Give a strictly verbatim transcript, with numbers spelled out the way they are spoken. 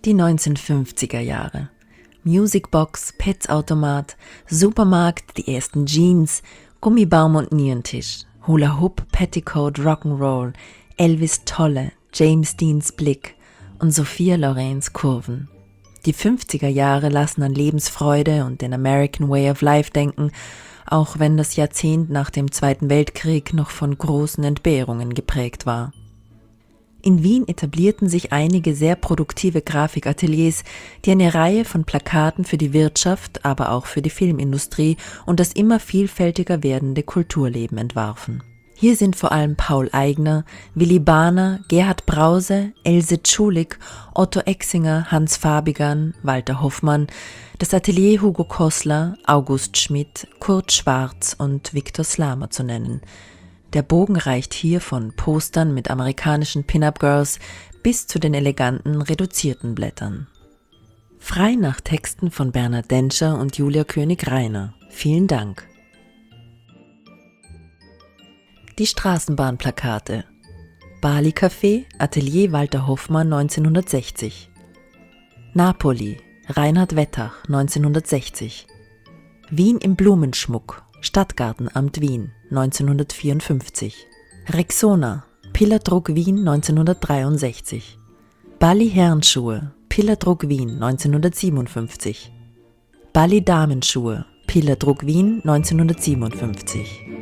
Die neunzehnhundertfünfziger Jahre. Musicbox, Pets-Automat, Supermarkt, die ersten Jeans, Gummibaum und Nierentisch, Hula Hoop, Petticoat, Rock'n'Roll, Elvis Tolle, James Deans Blick und Sophia Lorens Kurven. Die fünfziger Jahre lassen an Lebensfreude und den American Way of Life denken, auch wenn das Jahrzehnt nach dem Zweiten Weltkrieg noch von großen Entbehrungen geprägt war. In Wien etablierten sich einige sehr produktive Grafikateliers, die eine Reihe von Plakaten für die Wirtschaft, aber auch für die Filmindustrie und das immer vielfältiger werdende Kulturleben entwarfen. Hier sind vor allem Paul Eigner, Willy Bahner, Gerhard Brause, Else Tschulik, Otto Exinger, Hans Fabigan, Walter Hoffmann, das Atelier Hugo Kossler, August Schmidt, Kurt Schwarz und Viktor Slamer zu nennen. Der Bogen reicht hier von Postern mit amerikanischen Pin-Up-Girls bis zu den eleganten, reduzierten Blättern. Frei nach Texten von Bernhard Denscher und Julia König-Reiner. Vielen Dank. Die Straßenbahnplakate. Bali Café, Atelier Walter Hoffmann neunzehnhundertsechzig. Napoli, Reinhard Wettach neunzehnhundertsechzig. Wien im Blumenschmuck, Stadtgartenamt Wien neunzehnhundertvierundfünfzig. Rexona, Pillerdruck Wien neunzehnhundertdreiundsechzig. Bali Herrenschuhe, Pillerdruck Wien neunzehnhundertsiebenundfünfzig. Bali Damenschuhe, Pillerdruck Wien neunzehnhundertsiebenundfünfzig.